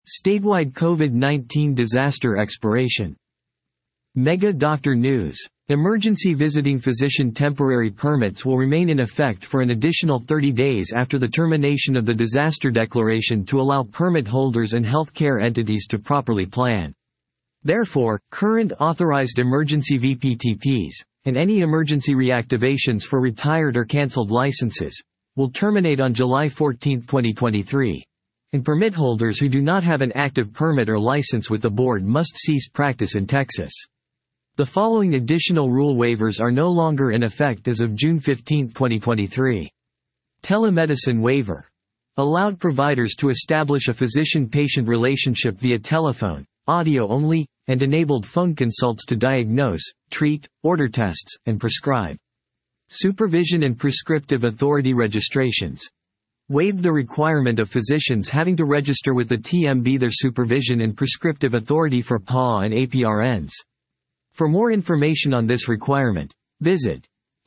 Statewide COVID-19 disaster expiration. Mega Doctor News. Emergency visiting physician temporary permits will remain in effect for an additional 30 days after the termination of the disaster declaration to allow permit holders and healthcare entities to properly plan. Therefore, current authorized emergency VPTPs, and any emergency reactivations for retired or canceled licenses, will terminate on July 14, 2023. And permit holders who do not have an active permit or license with the board must cease practice in Texas. The following additional rule waivers are no longer in effect as of June 15, 2023. Telemedicine waiver. Allowed providers to establish a physician-patient relationship via telephone, audio only, and enabled phone consults to diagnose, treat, order tests, and prescribe. Supervision and prescriptive authority registrations. Waived the requirement of physicians having to register with the TMB their supervision and prescriptive authority for PA and APRNs. For more information on this requirement, visit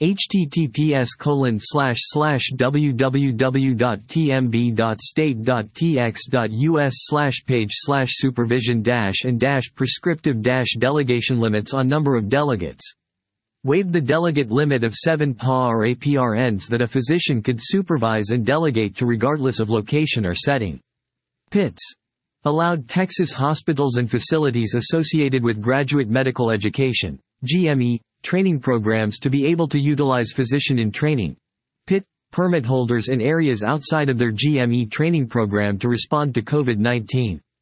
https://www.tmb.state.tx.us/page/supervision-and-prescriptive-delegation limits on number of delegates. Waive the delegate limit of 7 PA or APRNs that a physician could supervise and delegate to regardless of location or setting. PITS. Allowed Texas hospitals and facilities associated with graduate medical education, GME, training programs to be able to utilize physician in training, PIT, permit holders in areas outside of their GME training program to respond to COVID-19.